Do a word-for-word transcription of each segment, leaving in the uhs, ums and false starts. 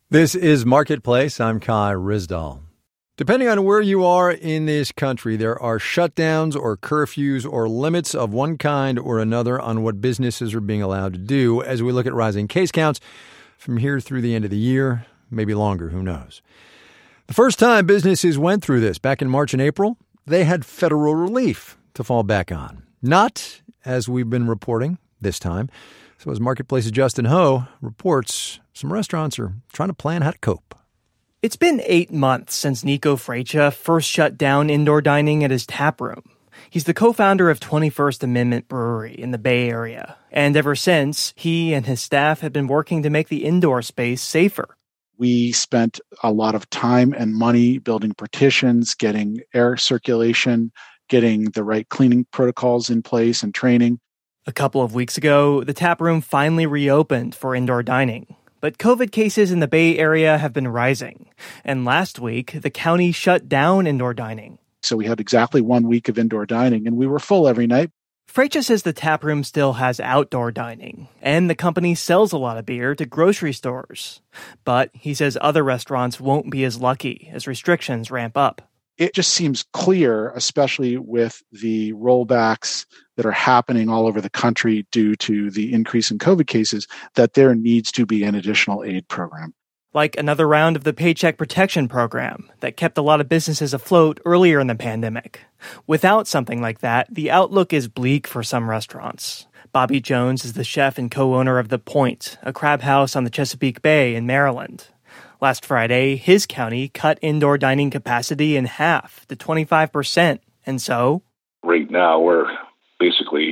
This is Marketplace. I'm Kai Ryssdal. Depending on where you are in this country, there are shutdowns or curfews or limits of one kind or another on what businesses are being allowed to do as we look at rising case counts from here through the end of the year, maybe longer, who knows. The first time businesses went through this back in March and April, they had federal relief to fall back on. Not, as we've been reporting this time. So as Marketplace's Justin Ho reports, some restaurants are trying to plan how to cope. It's been eight months since Nico Freccia first shut down indoor dining at his tap room. He's the co-founder of twenty-first Amendment Brewery in the Bay Area. And ever since, he and his staff have been working to make the indoor space safer. We spent a lot of time and money building partitions, getting air circulation, getting the right cleaning protocols in place and training. A couple of weeks ago, the tap room finally reopened for indoor dining. But COVID cases in the Bay Area have been rising. And last week, the county shut down indoor dining. So we had exactly one week of indoor dining, and we were full every night. Freccia says the tap room still has outdoor dining, and the company sells a lot of beer to grocery stores. But he says other restaurants won't be as lucky as restrictions ramp up. It just seems clear, especially with the rollbacks that are happening all over the country due to the increase in COVID cases, that there needs to be an additional aid program. Like another round of the Paycheck Protection Program that kept a lot of businesses afloat earlier in the pandemic. Without something like that, the outlook is bleak for some restaurants. Bobby Jones is the chef and co-owner of The Point, a crab house on the Chesapeake Bay in Maryland. Last Friday, his county cut indoor dining capacity in half to twenty-five percent. And so? Right now, we're basically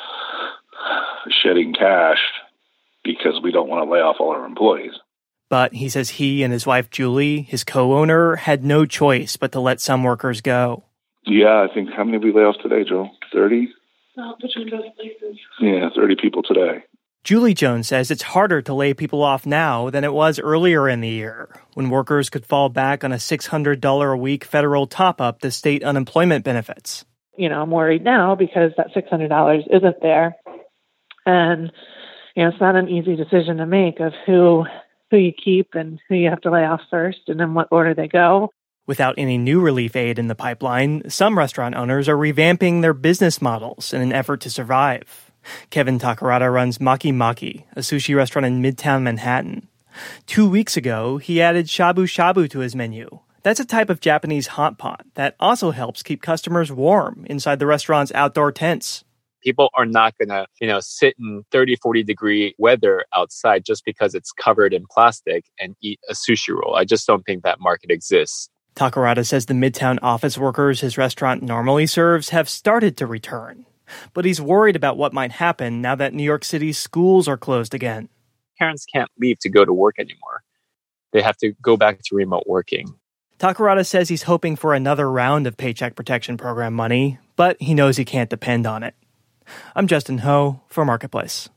shedding cash because we don't want to lay off all our employees. But he says he and his wife, Julie, his co-owner, had no choice but to let some workers go. Yeah, I think, how many did we lay off today, Joe? thirty? Well, between both places. Yeah, thirty people today. Julie Jones says it's harder to lay people off now than it was earlier in the year, when workers could fall back on a six hundred dollars a week federal top-up to state unemployment benefits. You know, I'm worried now because that six hundred dollars isn't there. And, you know, it's not an easy decision to make of who who you keep and who you have to lay off first and in what order they go. Without any new relief aid in the pipeline, some restaurant owners are revamping their business models in an effort to survive. Kevin Takarada runs Maki Maki, a sushi restaurant in Midtown Manhattan. Two weeks ago, he added shabu shabu to his menu. That's a type of Japanese hot pot that also helps keep customers warm inside the restaurant's outdoor tents. People are not going to, you know, sit in thirty, forty degree weather outside just because it's covered in plastic and eat a sushi roll. I just don't think that market exists. Takarada says the Midtown office workers his restaurant normally serves have started to return. But he's worried about what might happen now that New York City's schools are closed again. Parents can't leave to go to work anymore. They have to go back to remote working. Takarada says he's hoping for another round of Paycheck Protection Program money, but he knows he can't depend on it. I'm Justin Ho for Marketplace.